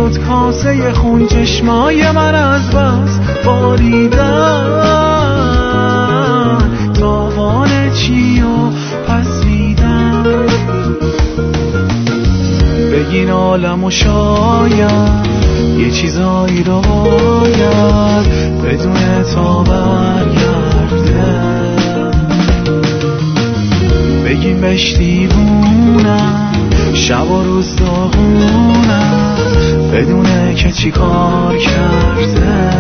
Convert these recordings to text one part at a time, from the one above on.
شد کاسه خون چشمای من از بس باریدن، تاوان چی و پس دیدن. بگین عالم و شاید یه چیزایی رو باید بدون تا برگرده. بگین بهش دیوونم، شب و روز داغونم، بدونه که چی کار کرده.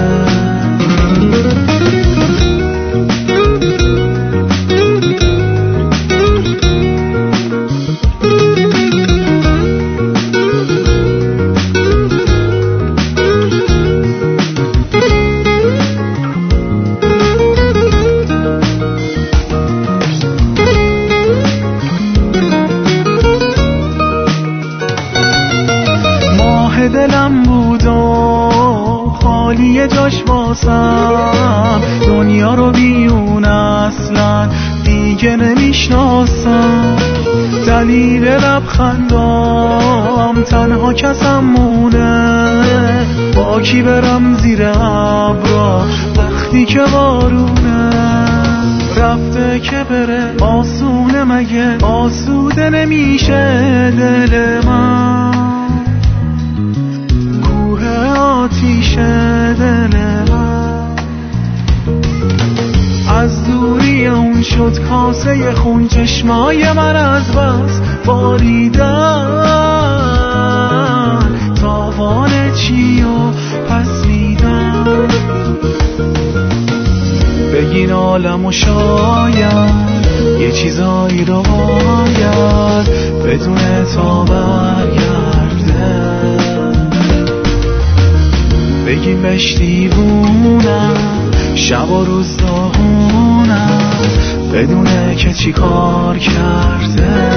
دلم بود و خالی جاش واسم، دنیا رو بیون اصلا دیگه نمیشناسم. دلیل لبخندام تنها کسم مونه، با کی برم زیر ابرا وقتی که بارونه. رفته که بره آسونه، مگه آسوده نمیشه دل من؟ آتیش دل من از دوری اون شد کاسه خون چشمای من از بس باریدن، تاوان چی و پس دیدن. بگین عالم و شاید یه چیزایی رو باید بدون تا برگرده. بگیم بهش دیوونم، شب و روز داغونم، بدونه که چی کار کرده.